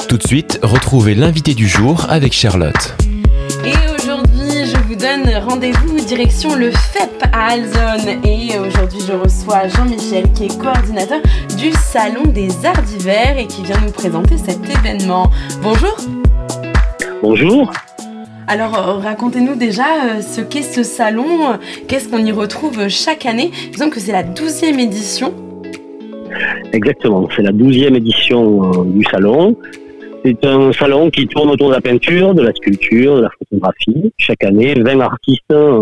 Tout de suite, retrouvez l'invité du jour avec Charlotte. Et aujourd'hui, je vous donne rendez-vous direction le FEP à Alzonne. Et aujourd'hui, je reçois Jean-Michel qui est coordinateur du Salon des Arts d'Hiver et qui vient nous présenter cet événement. Bonjour. Bonjour. Alors, racontez-nous déjà ce qu'est ce salon, qu'est-ce qu'on y retrouve chaque année. Disons que c'est la 12e édition. Exactement, c'est la 12e édition du salon. C'est un salon qui tourne autour de la peinture, de la sculpture, de la photographie. Chaque année, 20 artistes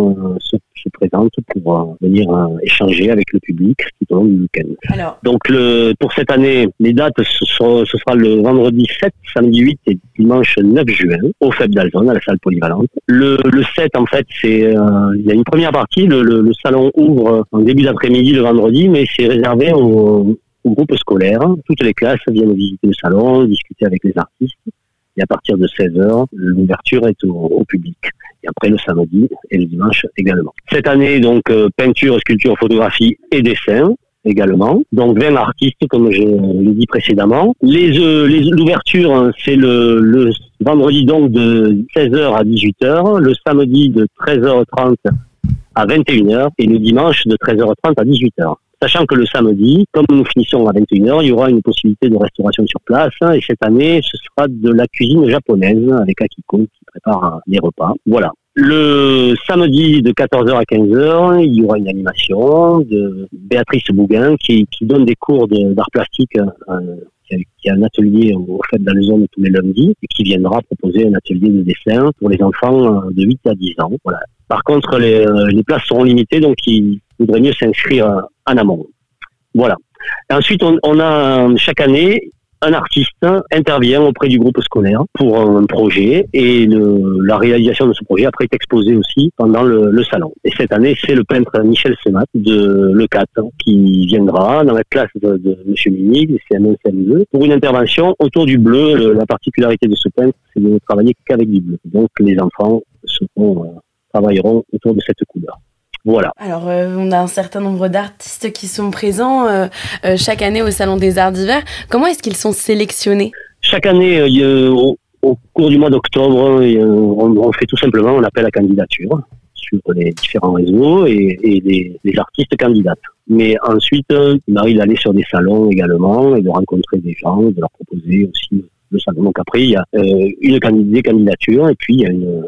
se présentent pour venir échanger avec le public tout au long du week-end. Alors, donc pour cette année, les dates, ce sera le vendredi 7, samedi 8 et dimanche 9 juin au FEP d'Alzonne, à la salle polyvalente. Le 7, en fait, il y a une première partie. Le salon ouvre en début d'après-midi le vendredi, mais c'est réservé au groupe scolaire. Toutes les classes viennent visiter le salon, discuter avec les artistes. Et à partir de 16h, l'ouverture est au public. Et après, le samedi et le dimanche également. Cette année, donc, peinture, sculpture, photographie et dessin également. Donc, 20 artistes, comme je l'ai dit précédemment. L'ouverture, c'est le vendredi, donc, de 16h à 18h. Le samedi, de 13h30 à 21h. Et le dimanche, de 13h30 à 18h. Sachant que le samedi, comme nous finissons à 21h, il y aura une possibilité de restauration sur place. Et cette année, ce sera de la cuisine japonaise avec Akiko qui prépare les repas. Voilà. Le samedi de 14h à 15h, il y aura une animation de Béatrice Bouguin qui donne des cours d'art plastique, qui a un atelier au FEP d'Alzonne tous les lundis et qui viendra proposer un atelier de dessin pour les enfants de 8 à 10 ans. Voilà. Par contre, les places seront limitées, donc il vaudrait mieux s'inscrire en amont. Voilà. Et ensuite, on a chaque année, un artiste intervient auprès du groupe scolaire pour un projet et la réalisation de ce projet après est exposée aussi pendant le salon. Et cette année, c'est le peintre Michel Semat de l'ECAT qui viendra dans la classe de M. Minig, le CM1, CM2, pour une intervention autour du bleu. La particularité de ce peintre, c'est de ne travailler qu'avec du bleu. Donc les enfants travailleront autour de cette couleur. Voilà. Alors, on a un certain nombre d'artistes qui sont présents chaque année au Salon des Arts d'Hiver. Comment est-ce qu'ils sont sélectionnés ? Chaque année, au cours du mois d'octobre, on fait tout simplement un appel à candidature sur les différents réseaux et les artistes candidatent. Mais ensuite, il m'arrive d'aller sur des salons également et de rencontrer des gens, de leur proposer aussi le salon. Donc après, il y a des candidatures et puis il y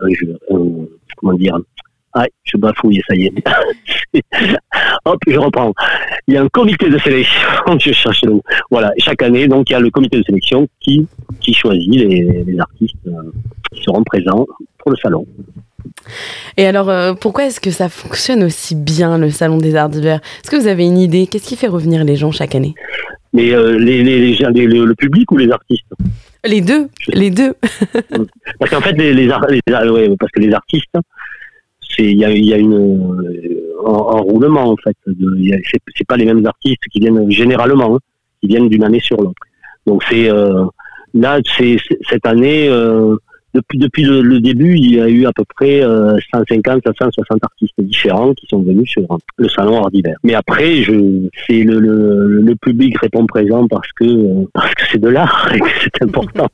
a je bafouille, ça y est. Hop, je reprends. Il y a un comité de sélection, je cherche le mot. Voilà, chaque année, donc il y a le comité de sélection qui choisit les artistes qui seront présents pour le salon. Et alors, pourquoi est-ce que ça fonctionne aussi bien, le Salon des Arts d'Hiver ? Est-ce que vous avez une idée ? Qu'est-ce qui fait revenir les gens chaque année ? Mais le public ou les artistes ? Les deux. Parce qu'en fait, parce que les artistes, il y a un roulement en fait. C'est pas les mêmes artistes qui viennent généralement, qui viennent d'une année sur l'autre. Donc c'est cette année. Depuis le début, il y a eu à peu près 150 à 160 artistes différents qui sont venus sur le salon Art d'Hiver. Mais après, c'est le public répond présent parce que c'est de l'art et que c'est important.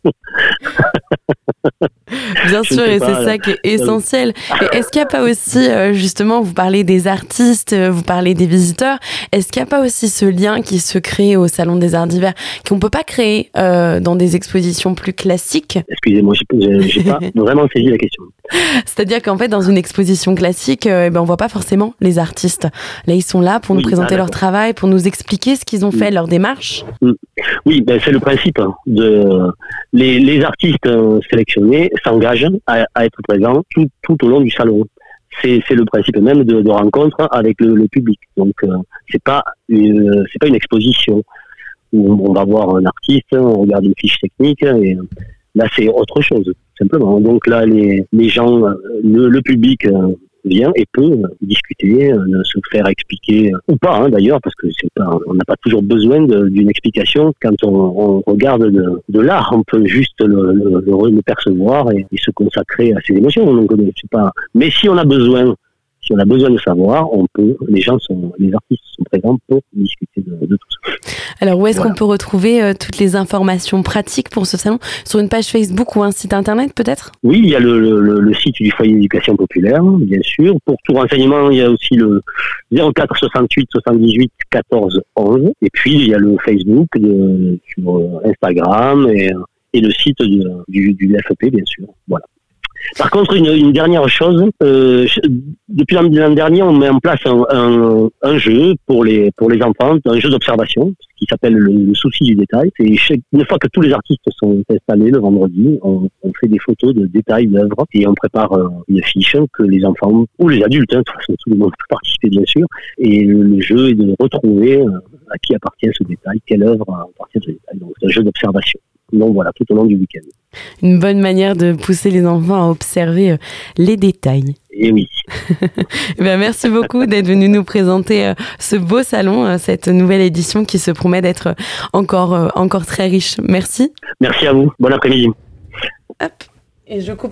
Bien sûr, et c'est ça qui est essentiel. Et est-ce qu'il n'y a pas aussi, justement, vous parlez des artistes, vous parlez des visiteurs, est-ce qu'il n'y a pas aussi ce lien qui se crée au Salon des Arts d'Hiver, qu'on ne peut pas créer dans des expositions plus classiques ? Excusez-moi, j'ai pas vraiment saisi la question. C'est-à-dire qu'en fait, dans une exposition classique, on voit pas forcément les artistes. Là, ils sont là pour nous présenter leur travail, pour nous expliquer ce qu'ils ont fait, leur démarche. Oui, c'est le principe. Les artistes sélectionnés s'engagent à être présents tout au long du salon. C'est le principe même de rencontre avec le public. Donc, c'est pas une exposition où on va voir un artiste, on regarde une fiche technique et là, c'est autre chose, simplement. Donc là, les gens, le public vient et peut discuter, se faire expliquer, ou pas d'ailleurs, parce que on n'a pas toujours besoin d'une explication. Quand on regarde de l'art, on peut juste le percevoir et se consacrer à ses émotions. Donc, c'est pas. Mais si on a besoin Si on a besoin de savoir, les artistes sont présents pour discuter de tout ça. Alors, où est-ce qu'on peut retrouver toutes les informations pratiques pour ce salon? Sur une page Facebook ou un site internet, peut-être? Oui, il y a le site du foyer d'éducation populaire, bien sûr. Pour tout renseignement, il y a aussi le 04 68 78 14 11. Et puis, il y a le Facebook sur Instagram et le site du FEP, bien sûr. Voilà. Par contre, une dernière chose, depuis l'an dernier, on met en place un jeu pour les enfants, un jeu d'observation qui s'appelle le souci du détail. C'est une fois que tous les artistes sont installés le vendredi, on fait des photos de détails d'œuvres et on prépare une fiche que les enfants ou les adultes, de toute façon tout le monde peut participer bien sûr. Et le jeu est de retrouver à qui appartient ce détail, quelle œuvre appartient à ce détail. Donc c'est un jeu d'observation. Donc voilà, tout au long du week-end. Une bonne manière de pousser les enfants à observer les détails. Et oui. Merci beaucoup d'être venu nous présenter ce beau salon, cette nouvelle édition qui se promet d'être encore très riche. Merci. Merci à vous. Bon après-midi. Hop. Et je coupe.